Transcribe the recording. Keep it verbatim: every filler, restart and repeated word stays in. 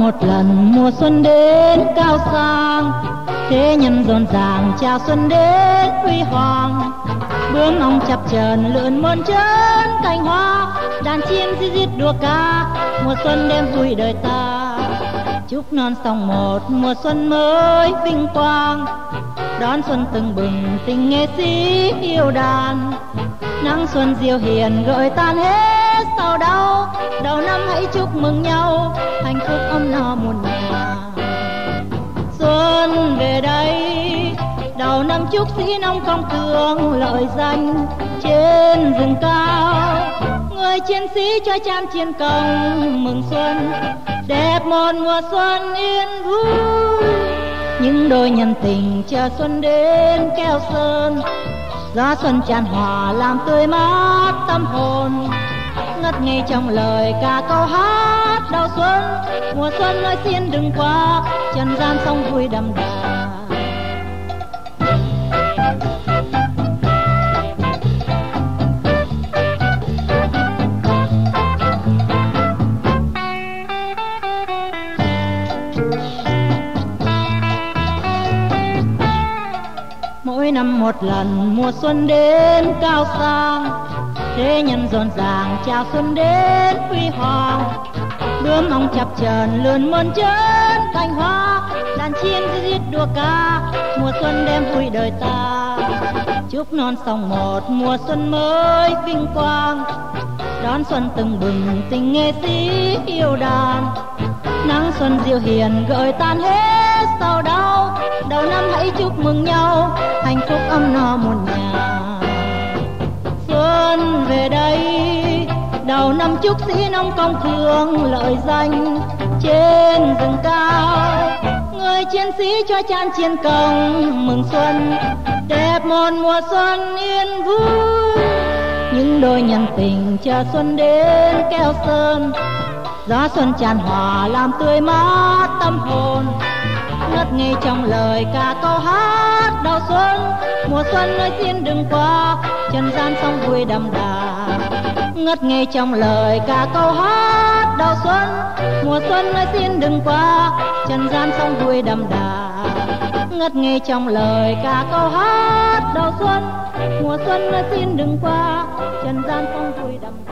một lần mùa xuân đến cao sang, thế nhân rộn ràng chào xuân đến huy hoàng. Bướm ong chập chờn lượn mơn trớn cánh hoa, đàn chim ríu rít đua ca, mùa xuân đem vui đời ta. Chúc non sông một mùa xuân mới vinh quang, đón xuân tưng bừng tình nghệ sĩ yêu đàn. Nắng xuân diệu hiền gợi tan hết sầu đau, đầu năm hãy chúc mừng nhau, hạnh phúc ấm no muôn nhà. Xuân về đây, đầu năm chúc sĩ nông công thường lợi danh trên rừng cao. Người chiến sĩ cho chan chiến công mừng xuân, đẹp một mùa xuân yên vui. Những đôi nhân tình chờ xuân đến keo sơn, gió xuân tràn hòa làm tươi mát tâm hồn. Ngất ngây trong lời ca câu hát đầu xuân, mùa xuân ơi xin đừng qua, trần gian sông vui đậm đà. Mỗi năm một lần mùa xuân đến cao sang, thế nhân rộn ràng chào xuân đến huy hoàng. Bướm ong chập chờn lượn mơn trớn cánh hoa, đàn chim ríu rít đua ca, mùa xuân đem vui đời ta. Chúc non sông một mùa xuân mới vinh quang, đón xuân tưng bừng tình nghệ sĩ yêu đàn. Nắng xuân diệu hiền gợi tan hết sầu đau, đầu năm hãy chúc mừng nhau, hạnh phúc ấm no muôn nhà. Xuân về đây, đầu năm chúc sĩ nông công thường lợi danh trên rừng cao. Người chiến sĩ cho chan chiến công mừng xuân, đẹp một mùa xuân yên vui. Những đôi nhân tình chờ xuân đến keo sơn, gió xuân tràn hòa làm tươi mát tâm hồn. Ngất ngây trong lời ca câu hát đầu xuân, mùa xuân ơi xin đừng qua, trần gian sông vui đậm đà. Ngất ngây trong lời ca câu hát đầu xuân, mùa xuân ơi xin đừng qua, trần gian sông vui đậm đà. Ngất ngây trong lời ca câu hát đầu xuân, mùa xuân ơi xin đừng qua, trần gian sông vui đậm đà.